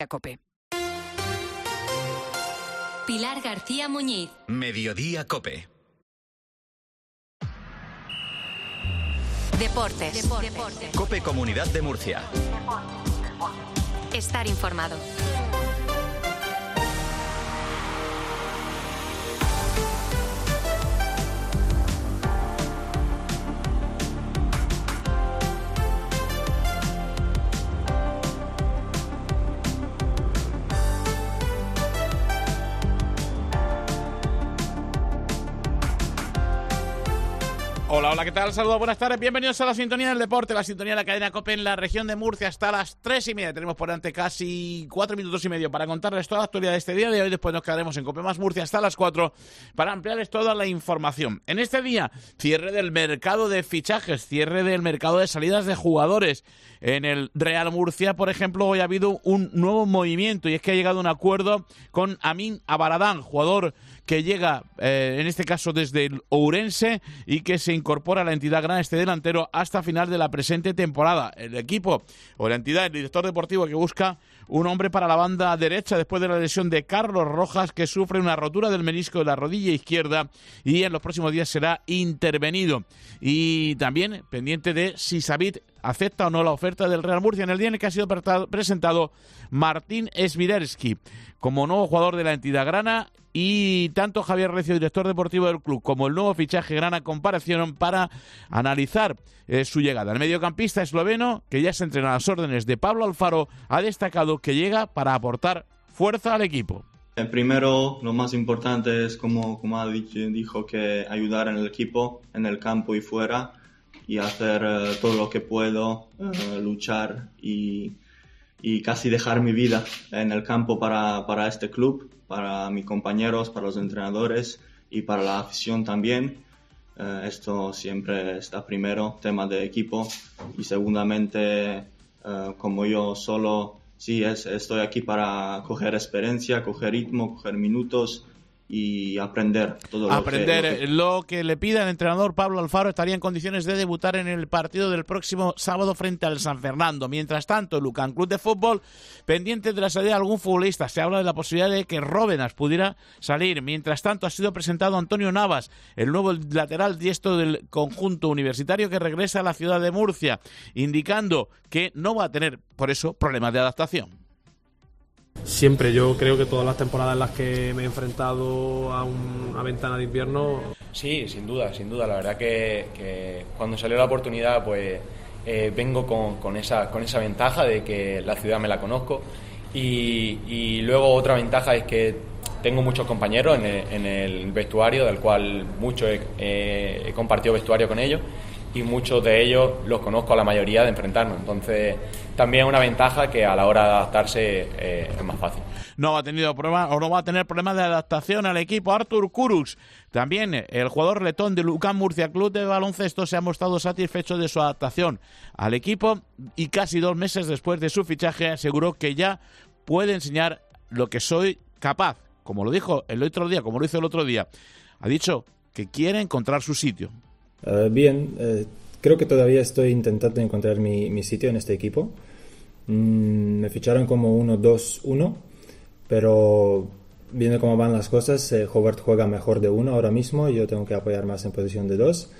COPE. Pilar García Muñiz. Mediodía COPE. Deportes. COPE Comunidad de Murcia. Estar informado. Hola, ¿qué tal? Saludos, buenas tardes, bienvenidos a la sintonía del deporte, la sintonía de la cadena COPE en la región de Murcia hasta las 3:30. Tenemos por delante casi 4 minutos y medio para contarles toda la actualidad de este día de hoy. Después nos quedaremos en COPE más Murcia hasta las 4 para ampliarles toda la información. En este día, cierre del mercado de fichajes, cierre del mercado de salidas de jugadores. En el Real Murcia, por ejemplo, hoy ha habido un nuevo movimiento y es que ha llegado un acuerdo con Amin Abaradán, jugador que llega, en este caso desde el Ourense, y que se incorpora a la entidad grana, este delantero, hasta final de la presente temporada. El equipo o la entidad, el director deportivo, que busca un hombre para la banda derecha después de la lesión de Carlos Rojas, que sufre una rotura del menisco de la rodilla izquierda y en los próximos días será intervenido. Y también pendiente de si Sabit acepta o no la oferta del Real Murcia en el día en el que ha sido presentado Martín Sviderski como nuevo jugador de la entidad grana, y tanto Javier Recio, director deportivo del club, como el nuevo fichaje grana comparecieron para analizar su llegada. El mediocampista esloveno, que ya se entrena a las órdenes de Pablo Alfaro, ha destacado que llega para aportar fuerza al equipo. Primero, lo más importante es, como dijo, que ayudar en el equipo, en el campo y fuera, y hacer todo lo que puedo, luchar y casi dejar mi vida en el campo para este club, para mis compañeros, para los entrenadores y para la afición también. Esto siempre está primero, tema de equipo, y segundamente, como yo solo, estoy aquí para coger experiencia, coger ritmo, coger minutos y aprender todo lo que le pida el entrenador Pablo Alfaro. Estaría en condiciones de debutar en el partido del próximo sábado frente al San Fernando. Mientras tanto, el Lucan Club de Fútbol, pendiente de la salida de algún futbolista. Se habla de la posibilidad de que Róvenas pudiera salir. Mientras tanto, ha sido presentado Antonio Navas, el nuevo lateral diestro del conjunto universitario, que regresa a la ciudad de Murcia, indicando que no va a tener, por eso, problemas de adaptación. Siempre, yo creo que todas las temporadas en las que me he enfrentado a una ventana de invierno... Sí, sin duda, la verdad que cuando salió la oportunidad, pues vengo con esa ventaja de que la ciudad me la conozco, y luego otra ventaja es que tengo muchos compañeros en el vestuario, del cual muchos he compartido vestuario con ellos, y muchos de ellos los conozco a la mayoría de enfrentarnos. Entonces también es una ventaja que a la hora de adaptarse es más fácil. No ha tenido problemas, o no va a tener problemas de adaptación al equipo. Artur Kurucs, también el jugador letón de Lucan Murcia Club de Baloncesto, se ha mostrado satisfecho de su adaptación al equipo, y casi 2 meses después de su fichaje aseguró que ya puede enseñar lo que soy capaz, como lo dijo el otro día, como lo hizo el otro día. Ha dicho que quiere encontrar su sitio. Creo que todavía estoy intentando encontrar mi sitio en este equipo. Me ficharon como 1-2-1, pero viendo cómo van las cosas, Howard juega mejor de 1 ahora mismo y yo tengo que apoyar más en posición de 2.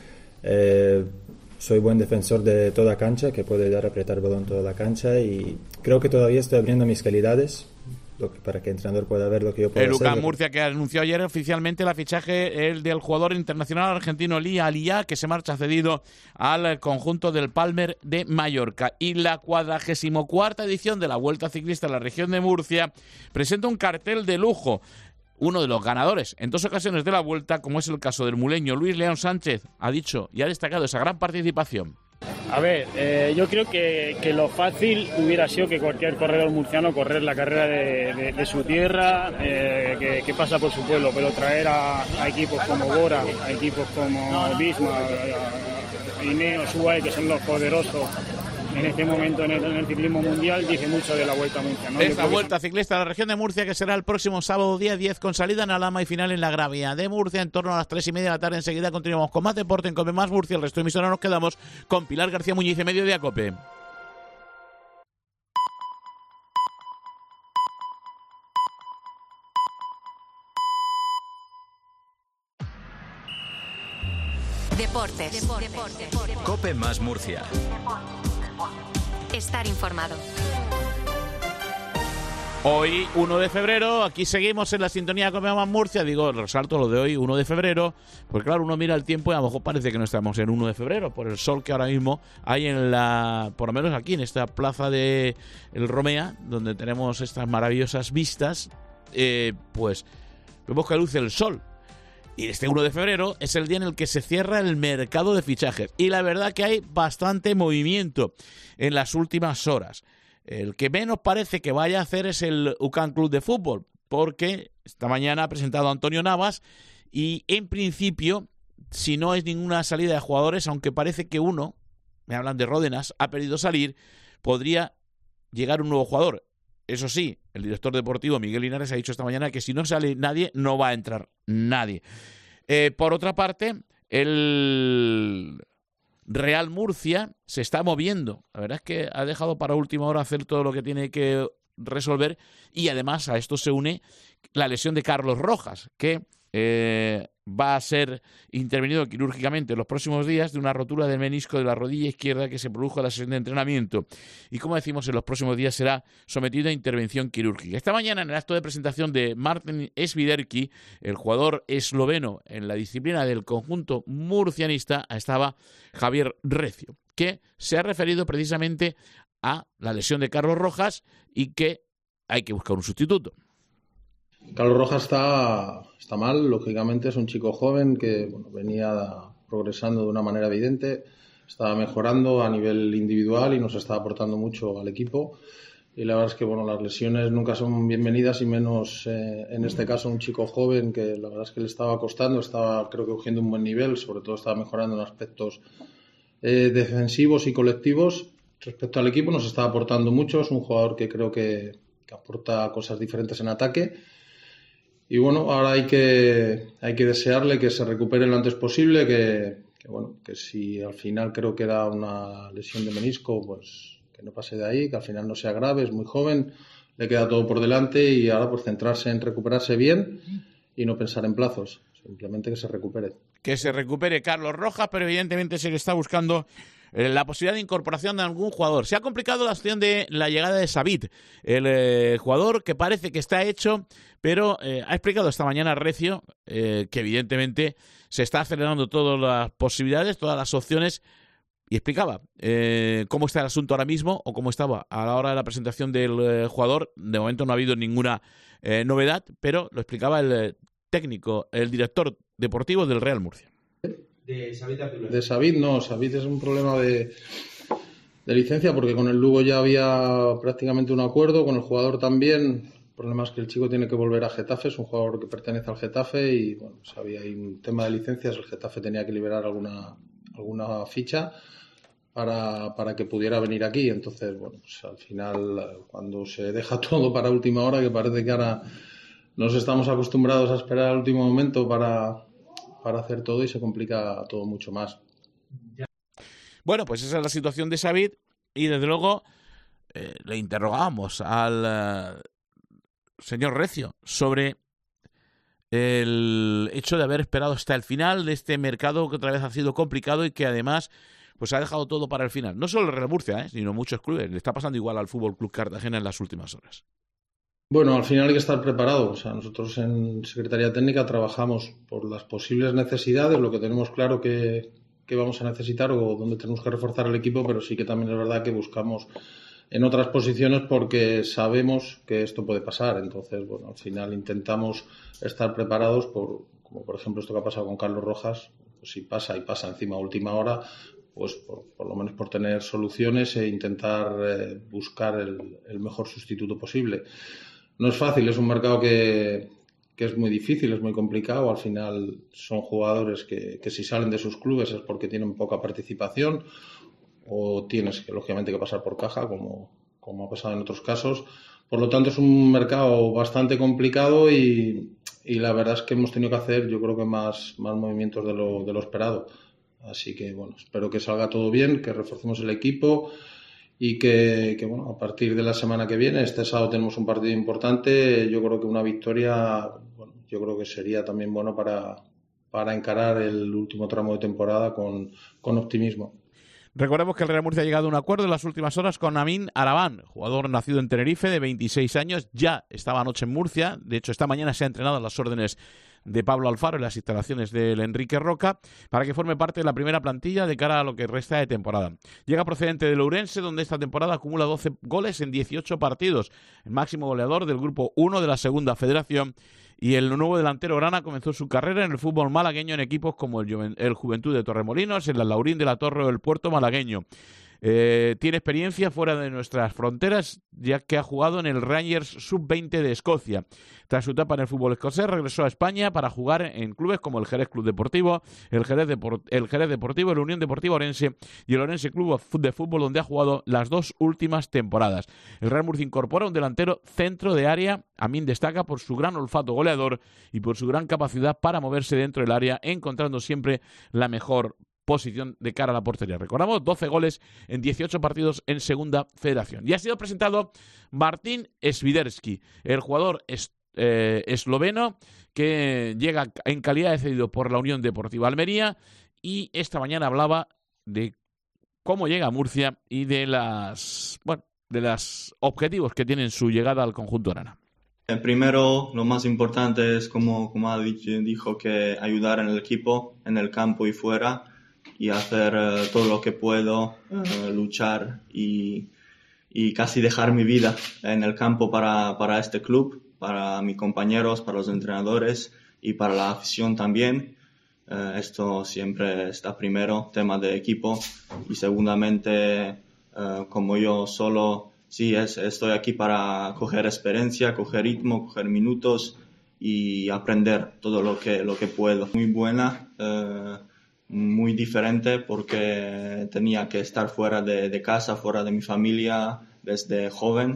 Soy buen defensor de toda cancha, que puede apretar el balón toda la cancha, y creo que todavía estoy abriendo mis calidades para que el entrenador pueda ver lo que yo puedo hacer. El Lucan Murcia, que anunció ayer oficialmente el fichaje del jugador internacional argentino Lia Aliyah, que se marcha cedido al conjunto del Palmer de Mallorca. Y la 44ª edición de la Vuelta Ciclista en la región de Murcia presenta un cartel de lujo. Uno de los ganadores en 2 ocasiones de la Vuelta, como es el caso del muleño Luis León Sánchez, ha dicho y ha destacado esa gran participación. A ver, yo creo que lo fácil hubiera sido que cualquier corredor murciano correr la carrera de su tierra, que pasa por su pueblo, pero traer a equipos como Bora, a equipos como Bisma, Ineos, UAE, que son los poderosos en este momento en el ciclismo mundial, dice mucho de la Vuelta a Murcia, ¿no? Esta Vuelta Ciclista a la región de Murcia, que será el próximo sábado día 10, con salida en Alhama y final en la Gravia de Murcia, en torno a las 3:30 de la tarde. Enseguida continuamos con más deporte en COPE más Murcia. El resto de emisoras nos quedamos con Pilar García Muñiz, de Mediodía COPE. Deportes. Cope más Murcia. Estar informado. Hoy, 1 de febrero, aquí seguimos en la sintonía de Cope más Murcia. Digo, resalto lo de hoy, 1 de febrero, pues claro, uno mira el tiempo y a lo mejor parece que no estamos en 1 de febrero, por el sol que ahora mismo hay en por lo menos aquí, en esta plaza de El Romea, donde tenemos estas maravillosas vistas, pues vemos que luce el sol. Y este 1 de febrero es el día en el que se cierra el mercado de fichajes. Y la verdad que hay bastante movimiento en las últimas horas. El que menos parece que vaya a hacer es el UCAM Club de Fútbol, porque esta mañana ha presentado a Antonio Navas y en principio, si no es ninguna salida de jugadores, aunque parece que uno, me hablan de Ródenas, ha pedido salir, podría llegar un nuevo jugador. Eso sí, el director deportivo Miguel Linares ha dicho esta mañana que si no sale nadie, no va a entrar nadie. Por otra parte, el Real Murcia se está moviendo. La verdad es que ha dejado para última hora hacer todo lo que tiene que resolver y además a esto se une la lesión de Carlos Rojas, que va a ser intervenido quirúrgicamente en los próximos días de una rotura del menisco de la rodilla izquierda que se produjo en la sesión de entrenamiento y, como decimos, en los próximos días será sometido a intervención quirúrgica. Esta mañana, en el acto de presentación de Martin Sviderki, el jugador esloveno en la disciplina del conjunto murcianista, estaba Javier Recio, que se ha referido precisamente a la lesión de Carlos Rojas y que hay que buscar un sustituto. Carlos Rojas está mal, lógicamente es un chico joven que venía progresando de una manera evidente, estaba mejorando a nivel individual y nos está aportando mucho al equipo y la verdad es que las lesiones nunca son bienvenidas y menos en este caso un chico joven que la verdad es que le estaba costando, estaba creo que cogiendo un buen nivel, sobre todo estaba mejorando en aspectos defensivos y colectivos. Respecto al equipo nos está aportando mucho, es un jugador que creo que aporta cosas diferentes en ataque. Y ahora hay que desearle que se recupere lo antes posible, que si al final creo que era una lesión de menisco, pues que no pase de ahí, que al final no sea grave, es muy joven, le queda todo por delante y ahora pues centrarse en recuperarse bien y no pensar en plazos, simplemente que se recupere. Que se recupere Carlos Rojas, pero evidentemente se le está buscando la posibilidad de incorporación de algún jugador. Se ha complicado la opción de la llegada de Sabit, el jugador que parece que está hecho, pero ha explicado esta mañana Recio que evidentemente se está acelerando todas las posibilidades, todas las opciones, y explicaba cómo está el asunto ahora mismo o cómo estaba a la hora de la presentación del jugador. De momento no ha habido ninguna novedad, pero lo explicaba el técnico, el director deportivo del Real Murcia. De Sabit no, Sabit es un problema de licencia porque con el Lugo ya había prácticamente un acuerdo, con el jugador también. El problema es que el chico tiene que volver a Getafe, es un jugador que pertenece al Getafe y pues había ahí un tema de licencias, el Getafe tenía que liberar alguna ficha para que pudiera venir aquí. Entonces, pues al final cuando se deja todo para última hora, que parece que ahora nos estamos acostumbrados a esperar al último momento para hacer todo y se complica todo mucho más. Bueno, pues esa es la situación de Sabit y desde luego le interrogamos al señor Recio sobre el hecho de haber esperado hasta el final de este mercado que otra vez ha sido complicado y que además pues ha dejado todo para el final. No solo el Real Murcia, sino muchos clubes. Le está pasando igual al Fútbol Club Cartagena en las últimas horas. Bueno, al final hay que estar preparado. O sea, nosotros en Secretaría Técnica trabajamos por las posibles necesidades, lo que tenemos claro que vamos a necesitar o dónde tenemos que reforzar el equipo, pero sí que también es verdad que buscamos en otras posiciones porque sabemos que esto puede pasar. Entonces, al final intentamos estar preparados como por ejemplo esto que ha pasado con Carlos Rojas, pues si pasa y pasa encima a última hora, pues por lo menos por tener soluciones e intentar buscar el mejor sustituto posible. No es fácil, es un mercado que es muy difícil, es muy complicado. Al final son jugadores que si salen de sus clubes es porque tienen poca participación o tienes que lógicamente que pasar por caja, como ha pasado en otros casos. Por lo tanto es un mercado bastante complicado y la verdad es que hemos tenido que hacer yo creo que más movimientos de lo esperado. Así que espero que salga todo bien, que reforcemos el equipo y que a partir de la semana que viene, este sábado tenemos un partido importante, yo creo que una victoria, yo creo que sería también bueno para encarar el último tramo de temporada con optimismo. Recordemos que el Real Murcia ha llegado a un acuerdo en las últimas horas con Amin Arabán, jugador nacido en Tenerife de 26 años, ya estaba anoche en Murcia, de hecho esta mañana se ha entrenado a las órdenes de Pablo Alfaro en las instalaciones del Enrique Roca para que forme parte de la primera plantilla de cara a lo que resta de temporada. Llega procedente del Ourense, donde esta temporada acumula 12 goles en 18 partidos, el máximo goleador del grupo 1 de la Segunda Federación, y el nuevo delantero grana comenzó su carrera en el fútbol malagueño en equipos como el Juventud de Torremolinos, el Laurín de la Torre o el Puerto Malagueño. Tiene experiencia fuera de nuestras fronteras, ya que ha jugado en el Rangers Sub-20 de Escocia. Tras su etapa en el fútbol escocés, regresó a España para jugar en clubes como el Jerez Club Deportivo, el Jerez Deportivo, el Unión Deportiva Orense y el Orense Club de Fútbol, donde ha jugado las 2 últimas temporadas. El Real Murcia incorpora un delantero centro de área. Amin destaca por su gran olfato goleador y por su gran capacidad para moverse dentro del área, encontrando siempre la mejor posición de cara a la portería. Recordamos, 12 goles en 18 partidos en Segunda Federación. Y ha sido presentado Martin Swiderski, el jugador esloveno que llega en calidad de cedido por la Unión Deportiva Almería, y esta mañana hablaba de cómo llega a Murcia y de los objetivos que tiene en su llegada al conjunto grana. Primero, lo más importante es, como dijo, que ayudar en el equipo, en el campo y fuera, y hacer todo lo que puedo, luchar y casi dejar mi vida en el campo para este club, para mis compañeros, para los entrenadores y para la afición también. Esto siempre está primero, tema de equipo, y segundamente, como yo solo, sí, estoy aquí para coger experiencia, coger ritmo, coger minutos y aprender todo lo que puedo. Muy buena, muy diferente, porque tenía que estar fuera de casa, fuera de mi familia desde joven,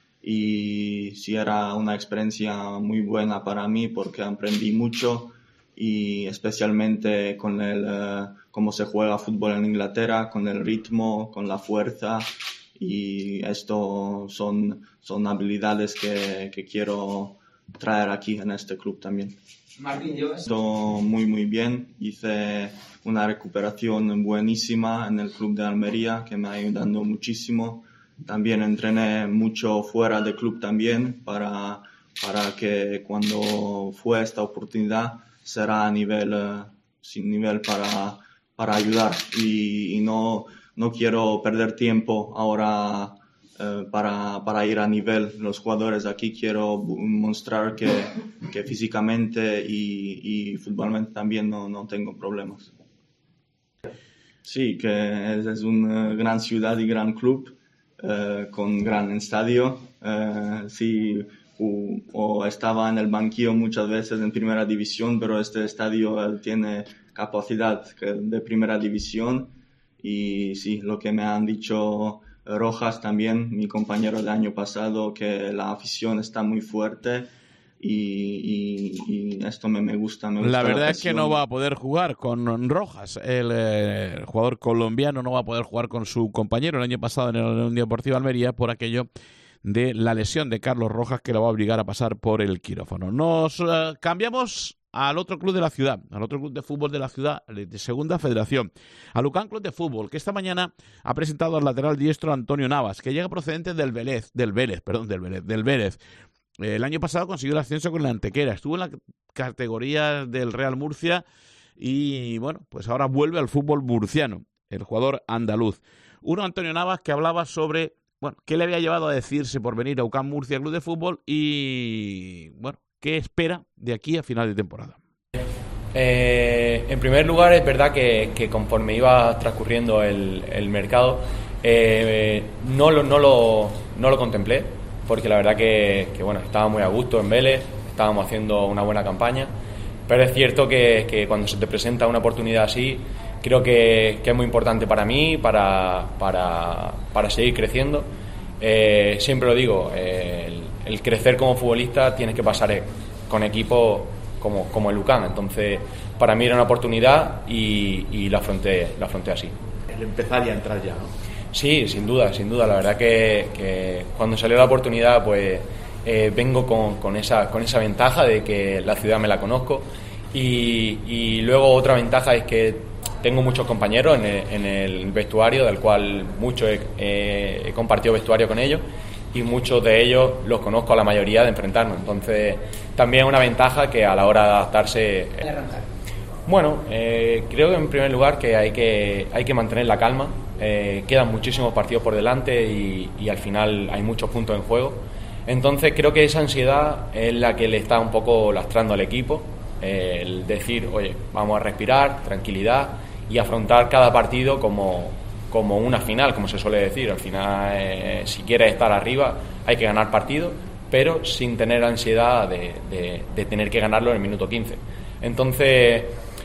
y sí era una experiencia muy buena para mí porque aprendí mucho, y especialmente con cómo se juega fútbol en Inglaterra, con el ritmo, con la fuerza, y esto son habilidades que quiero traer aquí en este club también. Martín, yo estoy muy bien. Hice una recuperación buenísima en el club de Almería, que me ha ayudado muchísimo. También entrené mucho fuera del club también, para que cuando fue esta oportunidad será sin nivel para ayudar, y no quiero perder tiempo ahora para ir a nivel. Los jugadores aquí quiero mostrar que físicamente y futbolmente también no tengo problemas. Sí, que es una gran ciudad y gran club, con gran estadio. Sí, o estaba en el banquillo muchas veces en primera división, pero este estadio tiene capacidad de primera división. Y sí, lo que me han dicho Rojas también, mi compañero del año pasado, que la afición está muy fuerte, y esto me gusta. La verdad es que no va a poder jugar con Rojas, el jugador colombiano no va a poder jugar con su compañero el año pasado en la Unión Deportiva Almería por aquello de la lesión de Carlos Rojas, que lo va a obligar a pasar por el quirófano. Nos cambiamos al otro club de la ciudad, al otro club de fútbol de la ciudad, de Segunda Federación, al Lucan Club de Fútbol, que esta mañana ha presentado al lateral diestro Antonio Navas, que llega procedente del Vélez. El año pasado consiguió el ascenso con la Antequera, estuvo en la categoría del Real Murcia y, bueno, pues ahora vuelve al fútbol murciano, el jugador andaluz. Antonio Navas, que hablaba sobre, bueno, qué le había llevado a decidirse por venir a UCAM Murcia Club de Fútbol y, bueno, qué espera de aquí a final de temporada. En primer lugar, es verdad que conforme iba transcurriendo el mercado, no lo contemplé, porque la verdad que bueno, estaba muy a gusto en Vélez, estábamos haciendo una buena campaña, pero es cierto que cuando se te presenta una oportunidad así, creo que es muy importante para mí, para seguir creciendo. Siempre lo digo, el crecer como futbolista tienes que pasar con equipos como el UCAM. Entonces, para mí era una oportunidad y la afronté así. El empezar y a entrar ya, ¿no? Sí, sin duda. La verdad que cuando salió la oportunidad, pues vengo con esa ventaja de que la ciudad me la conozco Y luego otra ventaja es que tengo muchos compañeros en el vestuario, del cual muchos he compartido vestuario con ellos, y muchos de ellos los conozco a la mayoría de enfrentarnos. Entonces también es una ventaja que a la hora de adaptarse... Bueno, creo que en primer lugar que hay que mantener la calma. Quedan muchísimos partidos por delante y al final hay muchos puntos en juego. Entonces creo que esa ansiedad es la que le está un poco lastrando al equipo. El decir, oye, vamos a respirar, tranquilidad y afrontar cada partido como una final, como se suele decir. Al final, si quieres estar arriba, hay que ganar partido, pero sin tener ansiedad de tener que ganarlo en el minuto 15. Entonces,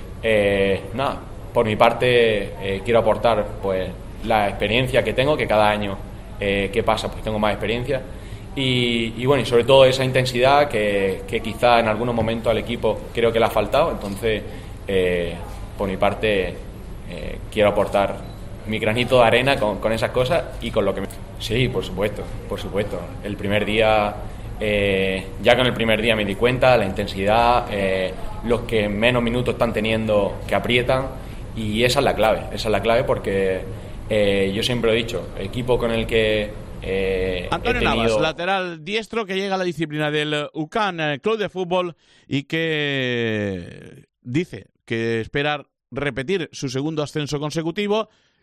nada, por mi parte quiero aportar pues la experiencia que tengo, que cada año que pasa pues tengo más experiencia y bueno, y sobre todo esa intensidad que quizá en algunos momentos al equipo creo que le ha faltado. Entonces por mi parte quiero aportar mi granito de arena con esas cosas y con lo que Sí, por supuesto. El primer día, ya con el primer día me di cuenta la intensidad, los que menos minutos están teniendo que aprietan, y esa es la clave porque yo siempre he dicho, equipo con el que Antonio Navas, lateral diestro que llega a la disciplina del UCAN Club de Fútbol y que dice que espera repetir su segundo ascenso consecutivo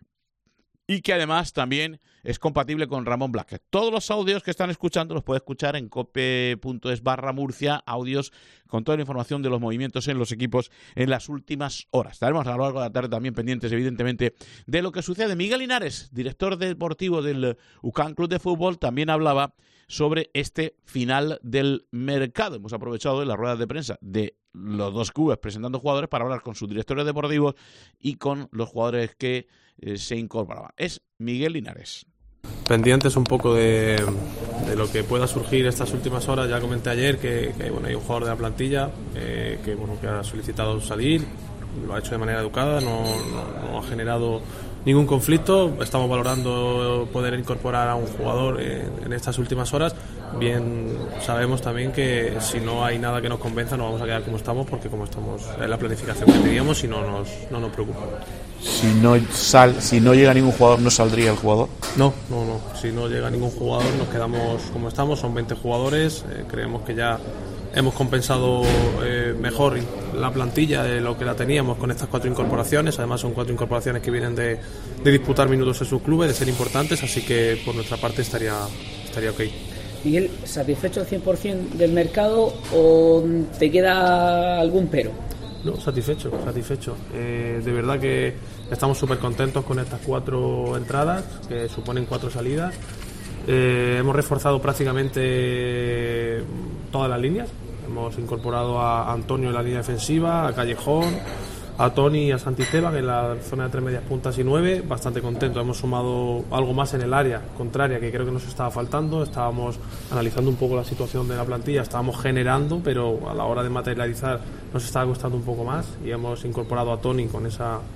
y que además también es compatible con Ramón Blasquez. Todos los audios que están escuchando los puede escuchar en cope.es/Murcia, audios con toda la información de los movimientos en los equipos en las últimas horas. Estaremos a lo largo de la tarde también pendientes, evidentemente, de lo que sucede. Miguel Linares, director deportivo del UCAN Club de Fútbol, también hablaba sobre este final del mercado. Hemos aprovechado en las ruedas de prensa de los dos clubes presentando jugadores para hablar con sus directores deportivos y con los jugadores que se incorporaban. Es Miguel Linares. Pendientes un poco de lo que pueda surgir estas últimas horas. Ya comenté ayer que bueno, hay un jugador de la plantilla que ha solicitado salir, lo ha hecho de manera educada, no ha generado ningún conflicto. Estamos valorando poder incorporar a un jugador en estas últimas horas. Bien sabemos también que si no hay nada que nos convenza nos vamos a quedar como estamos, porque como estamos es la planificación que teníamos y no nos preocupa. Si no llega ningún jugador, ¿no saldría el jugador? No. Si no llega ningún jugador nos quedamos como estamos. Son 20 jugadores. Creemos que ya hemos compensado mejor la plantilla de lo que la teníamos con estas 4 incorporaciones. Además son 4 incorporaciones que vienen de disputar minutos en sus clubes, de ser importantes, así que por nuestra parte estaría ok. Miguel, ¿satisfecho al 100% del mercado o te queda algún pero? No, satisfecho. De verdad que estamos súper contentos con estas 4 entradas, que suponen 4 salidas. Hemos reforzado prácticamente todas las líneas. Hemos incorporado a Antonio en la línea defensiva, a Callejón, a Toni y a Santisteban en la zona de 3 medias puntas y 9. Bastante contento. Hemos sumado algo más en el área contraria, que creo que nos estaba faltando. Estábamos analizando un poco la situación de la plantilla, estábamos generando, pero a la hora de materializar nos estaba costando un poco más, y hemos incorporado a Toni con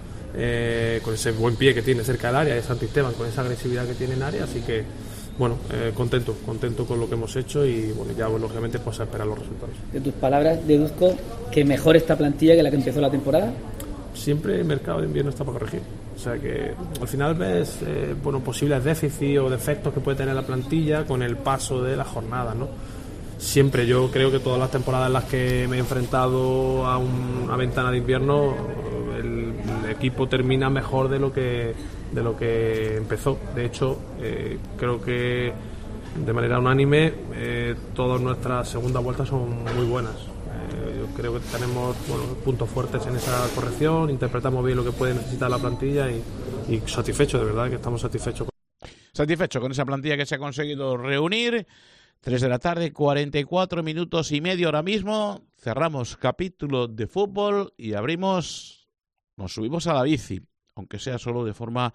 ese buen pie que tiene cerca del área, y a Santisteban con esa agresividad que tiene en área. Así que bueno, contento con lo que hemos hecho, y bueno, ya lógicamente pues a esperar los resultados. De tus palabras deduzco que mejor esta plantilla que la que empezó la temporada. Siempre el mercado de invierno está para corregir, o sea que al final ves posibles déficits o defectos que puede tener la plantilla con el paso de las jornadas, ¿no? Siempre, yo creo que todas las temporadas en las que me he enfrentado a una ventana de invierno, el equipo termina mejor de lo que empezó. De hecho, creo que de manera unánime todas nuestras segundas vueltas son muy buenas. Yo creo que tenemos puntos fuertes en esa corrección, interpretamos bien lo que puede necesitar la plantilla y satisfecho, de verdad que estamos satisfechos. Satisfecho con esa plantilla que se ha conseguido reunir. 3 de la tarde, 44 minutos y medio ahora mismo. Cerramos capítulo de fútbol y nos subimos a la bici, aunque sea solo de forma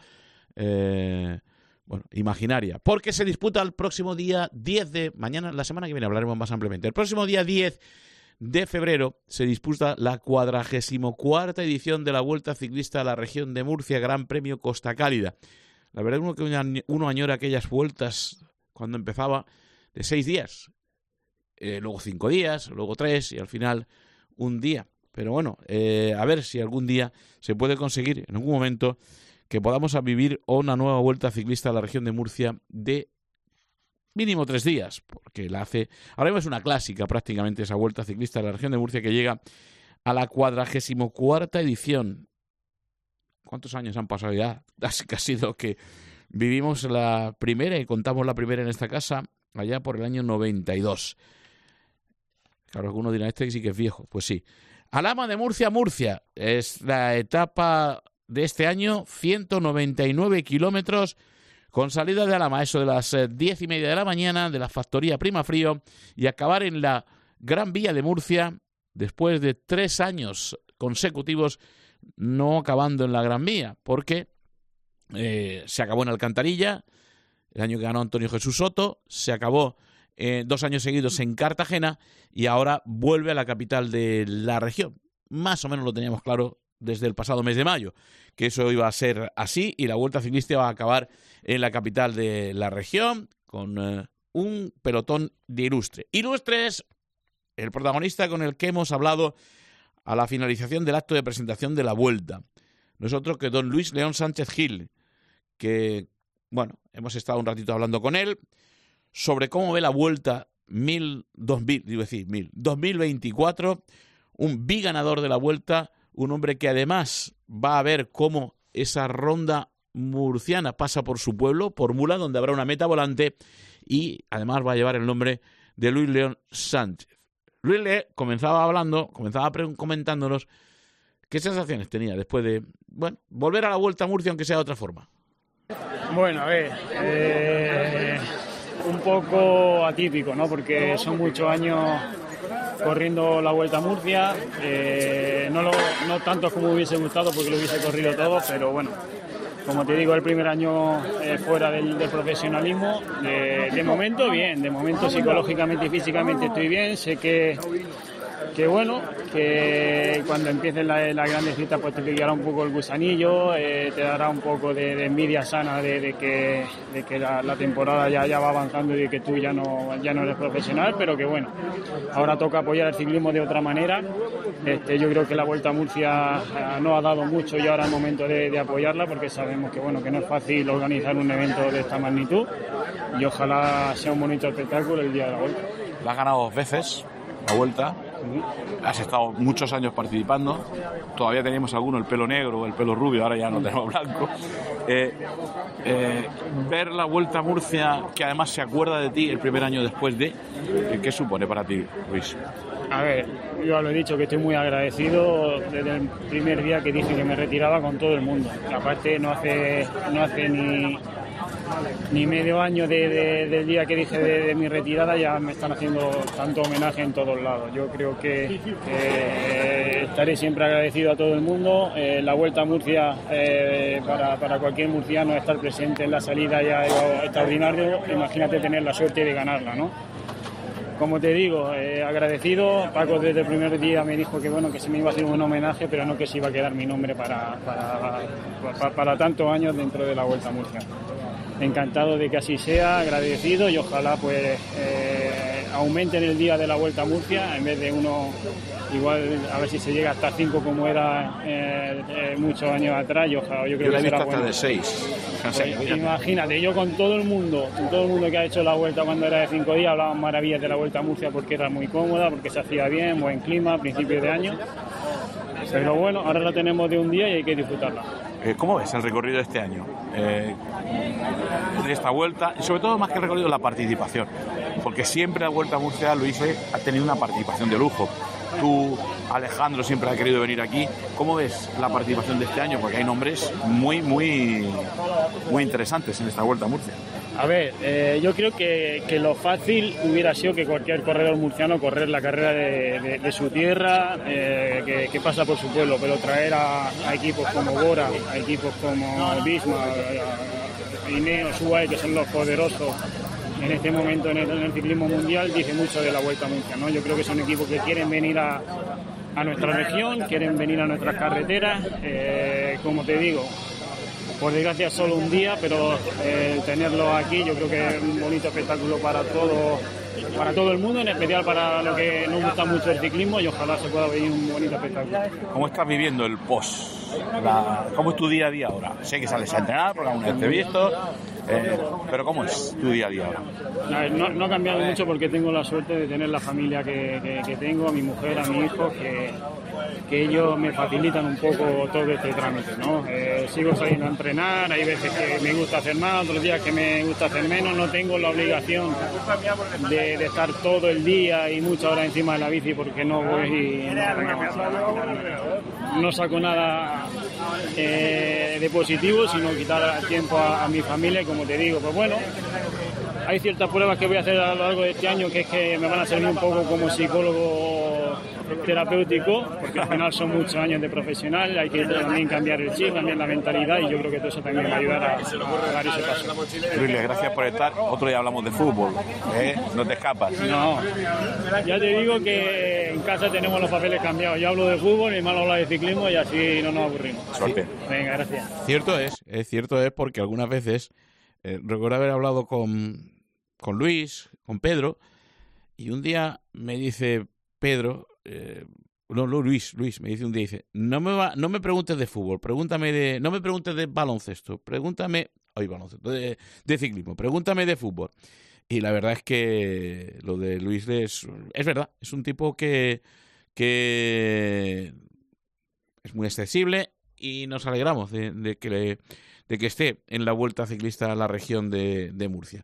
imaginaria, porque se disputa el próximo día 10 de mañana, la semana que viene hablaremos más ampliamente. El próximo día 10 de febrero se disputa la 44ª edición de la Vuelta Ciclista a la Región de Murcia, Gran Premio Costa Cálida. La verdad es que uno añora aquellas vueltas cuando empezaba de 6 días, luego 5 días, luego 3 y al final un día. pero bueno, a ver si algún día se puede conseguir, en algún momento, que podamos vivir una nueva Vuelta Ciclista a la región de Murcia de mínimo 3 días, porque ahora mismo es una clásica prácticamente esa Vuelta Ciclista a la región de Murcia, que llega a la 44ª edición. ¿Cuántos años han pasado ya? Ha sido que vivimos la primera y contamos la primera en esta casa allá por el año 92. Claro, algunos dirán, este sí que es viejo. Pues sí. Alhama de Murcia a Murcia es la etapa de este año, 199 kilómetros, con salida de Alhama, eso de las 10:30 de la mañana, de la factoría Primafrío, y acabar en la Gran Vía de Murcia, después de 3 años consecutivos no acabando en la Gran Vía, porque se acabó en Alcantarilla, el año que ganó Antonio Jesús Soto, se acabó 2 años seguidos en Cartagena y ahora vuelve a la capital de la región. Más o menos lo teníamos claro desde el pasado mes de mayo, que eso iba a ser así y la Vuelta Ciclista va a acabar en la capital de la región con un pelotón de ilustre. Ilustre es el protagonista con el que hemos hablado a la finalización del acto de presentación de la Vuelta. Nosotros que don Luis León Sánchez Gil, que, bueno, hemos estado un ratito hablando con él sobre cómo ve la Vuelta 2024, un biganador de la Vuelta, un hombre que además va a ver cómo esa ronda murciana pasa por su pueblo, por Mula, donde habrá una meta volante, y además va a llevar el nombre de Luis León Sánchez. Luis Le comenzaba comentándonos qué sensaciones tenía después de, bueno, volver a la Vuelta a Murcia, aunque sea de otra forma. Bueno, a ver, un poco atípico, ¿no? Porque son muchos años corriendo la Vuelta a Murcia, no tanto como hubiese gustado porque lo hubiese corrido todo, pero bueno, como te digo, el primer año fuera del profesionalismo, de momento bien, de momento psicológicamente y físicamente estoy bien, sé que bueno, que cuando empieces la grandecita pues te pillará un poco el gusanillo, te dará un poco de envidia sana de que la temporada ya va avanzando y de que tú ya no eres profesional, pero que bueno, ahora toca apoyar el ciclismo de otra manera. Yo creo que la Vuelta a Murcia no ha dado mucho y ahora es el momento de apoyarla, porque sabemos que bueno, que no es fácil organizar un evento de esta magnitud y ojalá sea un bonito espectáculo el día de la Vuelta. La has ganado 2 veces la Vuelta. Has estado muchos años participando, todavía teníamos alguno el pelo negro o el pelo rubio, ahora ya no tenemos blanco. Ver la Vuelta a Murcia, que además se acuerda de ti el primer año después de, ¿qué supone para ti, Luis? A ver, yo lo he dicho, que estoy muy agradecido desde el primer día que dije que me retiraba con todo el mundo. Aparte no hace ni medio año del día que dije de mi retirada ya me están haciendo tanto homenaje en todos lados. Yo creo que estaré siempre agradecido a todo el mundo. La Vuelta a Murcia, para cualquier murciano, estar presente en la salida ya es algo extraordinario. Imagínate tener la suerte de ganarla, ¿no? Como te digo, agradecido. Paco desde el primer día me dijo que bueno, que se me iba a hacer un homenaje, pero no que se iba a quedar mi nombre para tantos años dentro de la Vuelta a Murcia. Encantado de que así sea, agradecido, y ojalá pues aumenten el día de la Vuelta a Murcia, en vez de uno, igual a ver si se llega hasta 5 como era muchos años atrás. Yo creo que será hasta bueno. De 6. Pues, imagínate, yo con todo el mundo que ha hecho la Vuelta cuando era de 5 días, hablaban maravillas de la Vuelta a Murcia porque era muy cómoda, porque se hacía bien, buen clima, principios de año. Pero bueno, ahora la tenemos de un día y hay que disfrutarla. ¿Cómo ves el recorrido de este año? De esta Vuelta, y sobre todo más que el recorrido, la participación. Porque siempre la Vuelta a Murcia, Luis, ha tenido una participación de lujo. Tú, Alejandro, siempre has querido venir aquí. ¿Cómo ves la participación de este año? Porque hay nombres muy interesantes en esta Vuelta a Murcia. A ver, yo creo que lo fácil hubiera sido que cualquier corredor murciano correr la carrera de su tierra, que pasa por su pueblo, pero traer a equipos como Bora, a equipos como Bisma, Ineos, UAE, que son los poderosos en este momento en el ciclismo mundial, dice mucho de la Vuelta a Murcia, ¿no? Yo creo que son equipos que quieren venir a nuestra región, quieren venir a nuestras carreteras, como te digo. Por desgracia solo un día, pero tenerlo aquí yo creo que es un bonito espectáculo para todos para todo el mundo, en especial para lo que nos gusta mucho el ciclismo, y ojalá se pueda ver un bonito espectáculo. ¿Cómo estás viviendo el post? ¿Cómo es tu día a día ahora? Sé que sales a entrenar, porque aún no te he visto, pero ¿cómo es tu día a día ahora? No ha cambiado mucho porque tengo la suerte de tener la familia que tengo, a mi mujer, a mi hijo, que ellos me facilitan un poco todo este trámite, ¿no? Sigo saliendo a entrenar, hay veces que me gusta hacer más, otros días que me gusta hacer menos, no tengo la obligación de estar todo el día y muchas horas encima de la bici porque no voy y no saco nada de positivo, sino quitar tiempo a mi familia, y como te digo, pues bueno, hay ciertas pruebas que voy a hacer a lo largo de este año que es que me van a servir un poco como psicólogo terapéutico, porque al final son muchos años de profesional, hay que también cambiar el chip, también la mentalidad, y yo creo que todo eso también va a ayudar a dar ese paso. Luis, gracias por estar. Otro día hablamos de fútbol, no te escapas. No, ya te digo que en casa tenemos los papeles cambiados. Yo hablo de fútbol, mi hermano habla de ciclismo y así no nos aburrimos. Suerte. Venga, gracias. Cierto es porque algunas veces recuerdo haber hablado con Luis, con Pedro, y un día me dice Pedro, Luis me dice un día, dice, no me preguntes de fútbol, no me preguntes de baloncesto, de ciclismo, pregúntame de fútbol. Y la verdad es que lo de Luis es verdad, es un tipo que es muy accesible, y nos alegramos de que esté en la Vuelta Ciclista a la región de Murcia.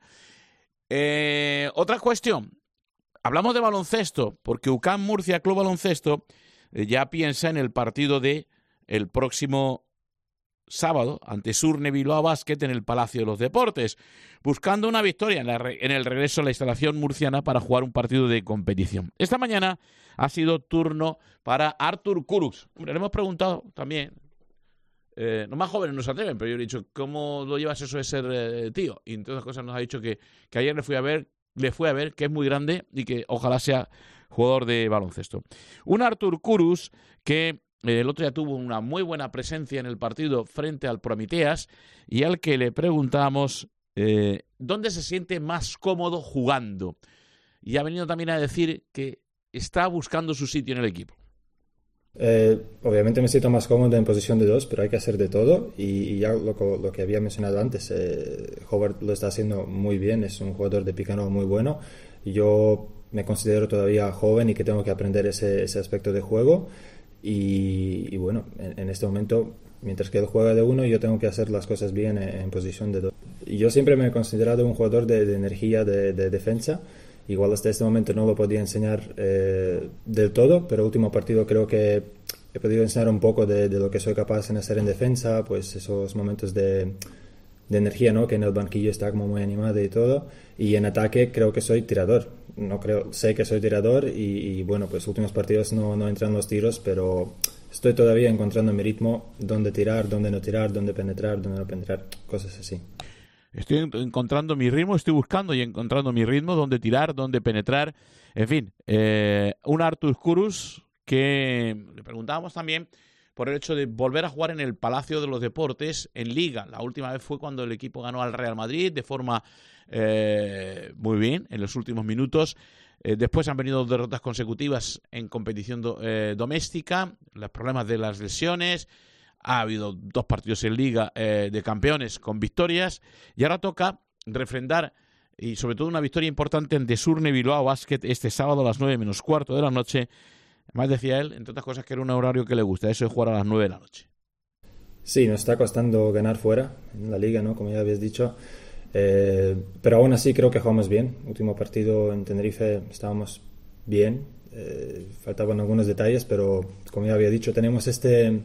Otra cuestión, hablamos de baloncesto, porque UCAM Murcia Club Baloncesto ya piensa en el partido de el próximo sábado ante Surne Bilbao Basket en el Palacio de los Deportes, buscando una victoria en el regreso a la instalación murciana para jugar un partido de competición. Esta mañana ha sido turno para Artur Kurux. Le hemos preguntado también, los más jóvenes no se atreven, pero yo le he dicho, ¿cómo lo llevas eso de ser tío? Y entre otras cosas nos ha dicho que ayer le fue a ver, que es muy grande y que ojalá sea jugador de baloncesto. Un Artur Kurux que el otro día tuvo una muy buena presencia en el partido frente al Promiteas, y al que le preguntamos dónde se siente más cómodo jugando. Y ha venido también a decir que está buscando su sitio en el equipo. Obviamente me siento más cómodo en posición de 2, pero hay que hacer de todo, y ya lo que había mencionado antes, Howard lo está haciendo muy bien, es un jugador de pick and roll muy bueno. Yo me considero todavía joven y que tengo que aprender ese aspecto de juego, y bueno, en este momento, mientras que él juega de 1, yo tengo que hacer las cosas bien en posición de 2. Y yo siempre me he considerado un jugador de energía, de defensa. Igual hasta este momento no lo podía enseñar del todo, pero último partido creo que he podido enseñar un poco de lo que soy capaz de hacer en defensa, pues esos momentos de energía, ¿no? Que en el banquillo está como muy animado y todo, y en ataque creo que soy tirador. Sé que soy tirador, y bueno, pues últimos partidos no entran los tiros, pero estoy todavía encontrando mi ritmo, dónde tirar, dónde no tirar, dónde penetrar, dónde no penetrar, cosas así. Estoy encontrando mi ritmo, estoy buscando y encontrando mi ritmo, dónde tirar, dónde penetrar. En fin, un Artur Kurux que le preguntábamos también por el hecho de volver a jugar en el Palacio de los Deportes en Liga. La última vez fue cuando el equipo ganó al Real Madrid de forma muy bien en los últimos minutos. Después han venido derrotas consecutivas en competición doméstica, los problemas de las lesiones. Ha habido 2 partidos en Liga de Campeones con victorias, y ahora toca refrendar, y sobre todo una victoria importante ante Surne Bilbao Basket este sábado a las 9 menos cuarto de la noche. Además decía él, entre otras cosas, que era un horario que le gusta, eso de jugar a las 9 de la noche. Sí, nos está costando ganar fuera en la Liga, ¿no? Como ya habías dicho, pero aún así creo que jugamos bien. Último partido en Tenerife estábamos bien, faltaban algunos detalles, pero como ya había dicho, tenemos este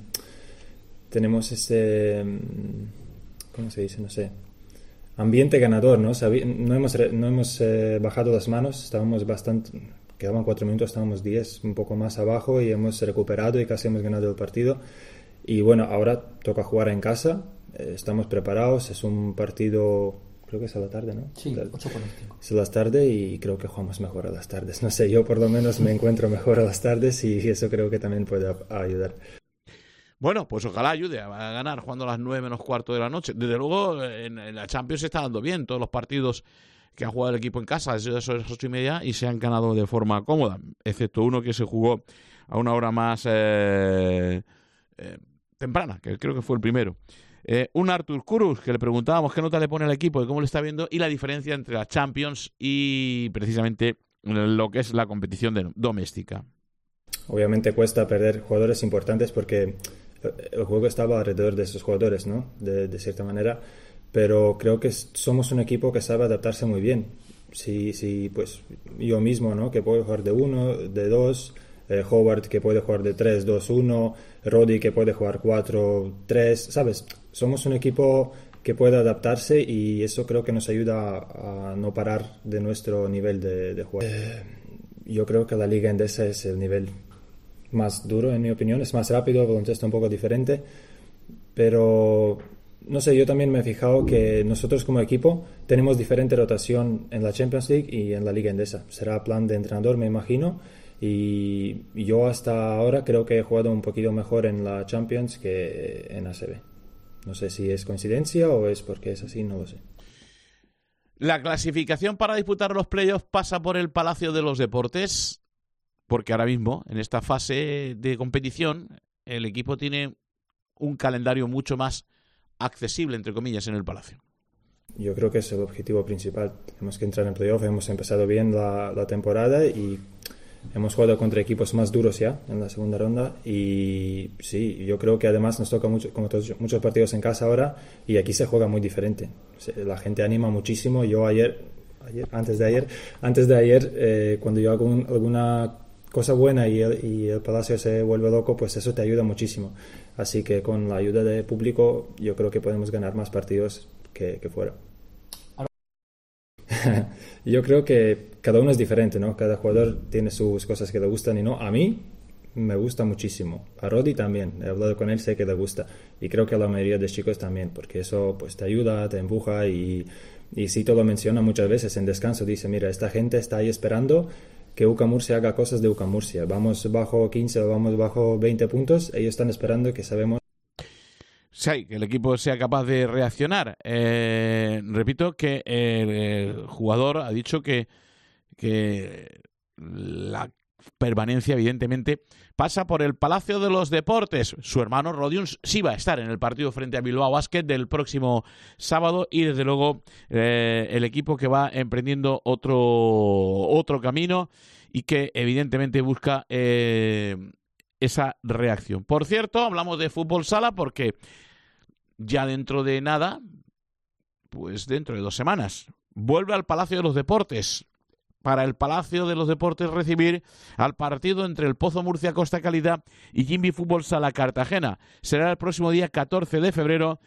¿cómo se dice? No sé, ambiente ganador, ¿no? No hemos bajado las manos, quedaban 4 minutos, estábamos 10, un poco más abajo, y hemos recuperado y casi hemos ganado el partido. Y bueno, ahora toca jugar en casa, estamos preparados, es un partido, creo que es a la tarde, ¿no? Sí, 8:45. Es a las tardes, y creo que jugamos mejor a las tardes. No sé, yo por lo menos me encuentro mejor a las tardes, y eso creo que también puede ayudar. Bueno, pues ojalá ayude a ganar jugando a las 9 menos cuarto de la noche. Desde luego, en la Champions se está dando bien. Todos los partidos que ha jugado el equipo en casa desde las 8:30 y se han ganado de forma cómoda, excepto uno que se jugó a una hora más temprana, que creo que fue el primero. Un Artur Kurus, que le preguntábamos qué nota le pone al equipo y cómo le está viendo, y la diferencia entre la Champions y precisamente lo que es la competición doméstica. Obviamente cuesta perder jugadores importantes porque el juego estaba alrededor de esos jugadores, ¿no? De cierta manera, pero creo que somos un equipo que sabe adaptarse muy bien. Sí, pues yo mismo, ¿no? Que puedo jugar de 1, de 2, Howard que puede jugar de 3, 2, 1, Roddy que puede jugar 4, 3, ¿sabes? Somos un equipo que puede adaptarse y eso creo que nos ayuda a no parar de nuestro nivel de juego. Yo creo que la Liga Endesa es el nivel más duro, en mi opinión. Es más rápido, el baloncesto un poco diferente, pero no sé, yo también me he fijado que nosotros como equipo tenemos diferente rotación en la Champions League y en la Liga Endesa. Será plan de entrenador, me imagino, y yo hasta ahora creo que he jugado un poquito mejor en la Champions que en ACB. No sé si es coincidencia o es porque es así, no lo sé. La clasificación para disputar los playoffs pasa por el Palacio de los Deportes, porque ahora mismo, en esta fase de competición, el equipo tiene un calendario mucho más accesible, entre comillas, en el Palacio. Yo creo que es el objetivo principal. Tenemos que entrar en playoff. Hemos empezado bien la temporada y hemos jugado contra equipos más duros ya en la segunda ronda. Y sí, yo creo que además nos toca muchos partidos en casa ahora y aquí se juega muy diferente. La gente anima muchísimo. Yo antes de ayer, cuando yo hago alguna cosa buena y el Palacio se vuelve loco, pues eso te ayuda muchísimo. Así que con la ayuda del público yo creo que podemos ganar más partidos que fuera. Yo creo que cada uno es diferente, ¿no? Cada jugador tiene sus cosas que le gustan y no. A mí me gusta muchísimo. A Roddy también. He hablado con él, sé que le gusta. Y creo que a la mayoría de chicos también, porque eso pues te ayuda, te empuja y Sito lo menciona muchas veces en descanso. Dice, mira, esta gente está ahí esperando que UCAM Murcia haga cosas de UCAM Murcia. Vamos bajo 15 o vamos bajo 20 puntos. Ellos están esperando que sabemos. Sí, que el equipo sea capaz de reaccionar. Repito que el jugador ha dicho que la permanencia, evidentemente, pasa por el Palacio de los Deportes. Su hermano Rodions sí va a estar en el partido frente a Bilbao Basket del próximo sábado y, desde luego, el equipo que va emprendiendo otro camino y que, evidentemente, busca esa reacción. Por cierto, hablamos de fútbol sala porque ya dentro de nada, pues dentro de 2 semanas, vuelve al Palacio de los Deportes. Para el Palacio de los Deportes recibir al partido entre el Pozo Murcia Costa Calidad y Jimby Fútbol Sala Cartagena. Será el próximo día 14 de febrero,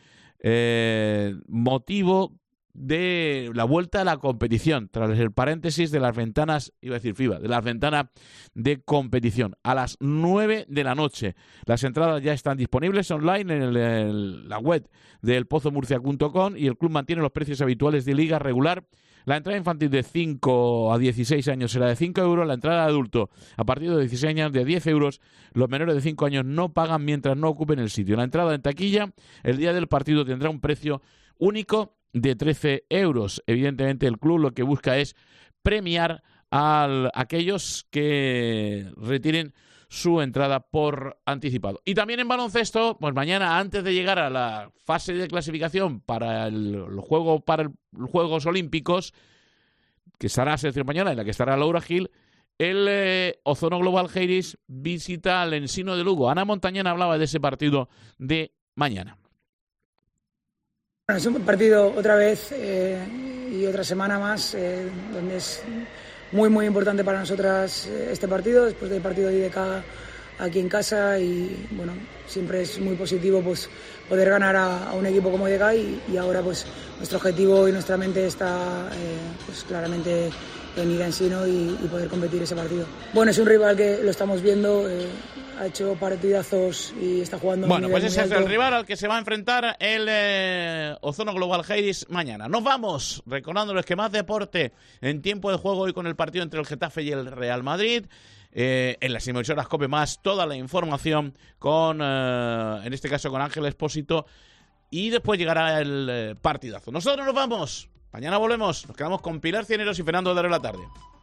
motivo de la vuelta a la competición, tras el paréntesis de las ventanas, iba a decir FIBA, de las ventanas de competición, a las 9 de la noche. Las entradas ya están disponibles online en la web del pozomurcia.com y el club mantiene los precios habituales de liga regular. La entrada infantil de 5 a 16 años será de 5 euros, la entrada de adulto a partir de 16 años de 10 euros. Los menores de 5 años no pagan mientras no ocupen el sitio. La entrada en taquilla el día del partido tendrá un precio único de 13 euros. Evidentemente el club lo que busca es premiar a aquellos que retiren su entrada por anticipado. Y también en baloncesto, pues mañana, antes de llegar a la fase de clasificación para los Juegos Olímpicos, que será la selección española en la que estará Laura Gil, el Ozono Global Heiris visita al Ensino de Lugo. Ana Montañana hablaba de ese partido de mañana. Bueno, es un partido otra vez y otra semana más donde es muy importante para nosotras este partido, después del partido de IDK aquí en casa, y bueno, siempre es muy positivo pues poder ganar a un equipo como IDK y ahora pues nuestro objetivo y nuestra mente está pues claramente en ir a Ensino y poder competir ese partido. Bueno, es un rival que lo estamos viendo, ha hecho partidazos y está jugando. Bueno, pues ese es el rival al que se va a enfrentar el Ozono Global Heiris mañana. Nos vamos recordándoles que más deporte en tiempo de juego hoy con el partido entre el Getafe y el Real Madrid. En las emisoras COPE más toda la información con, en este caso con Ángel Expósito, y después llegará el partidazo. Nosotros nos vamos. Mañana volvemos. Nos quedamos con Pilar Cieneros y Fernando de la tarde.